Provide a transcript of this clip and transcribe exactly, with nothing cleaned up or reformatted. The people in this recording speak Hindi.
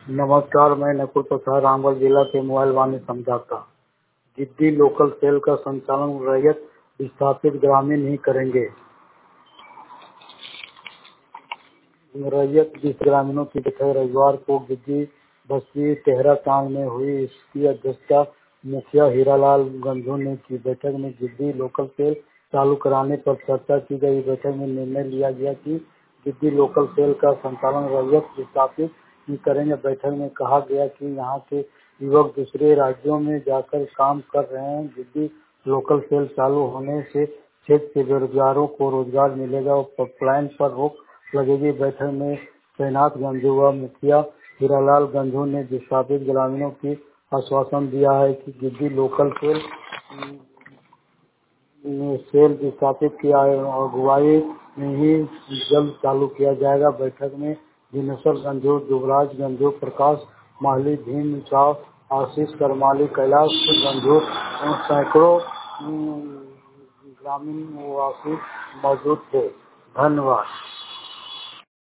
नमस्कार, मैं नकुल प्रसाद रामगढ़ जिला के मोबाइल वाणी समझाता। गिद्दी लोकल सेल का संचालन रैयत विस्थापित ग्रामीण ही करेंगे। रैयत बीस ग्रामीणों की बैठक रविवार को गिद्दी बस्ती तेहरा टांग में हुई। इसकी अध्यक्षता मुखिया हीरालाल गंझू ने की। बैठक में गिद्दी लोकल सेल चालू कराने पर चर्चा की गई। बैठक में निर्णय लिया गया कि गिद्दी लोकल सेल का संचालन रैयत विस्थापित ही करेंगे। बैठक में कहा गया कि यहाँ के युवक दूसरे राज्यों में जाकर काम कर रहे हैं। गिद्दी लोकल सेल चालू होने से क्षेत्र के बेरोजगारों को रोजगार मिलेगा और पाइपलाइन पर रोक लगेगी। बैठक में तैनात गंजू व मुखिया हीरालाल गंजू ने विस्थापित ग्रामीणों की आश्वासन दिया है कि गिद्दी लोकल सेल सेल विस्थापित किया है और अगुवाई में ही जल्द चालू किया जाएगा। बैठक में दिनेश्वर गंजू, युवराज गंजू, प्रकाश माली, भीम साव, आशीष करमाली, कैलाश गंजू एवं सैकड़ों ग्रामीण निवासी मौजूद थे। धन्यवाद।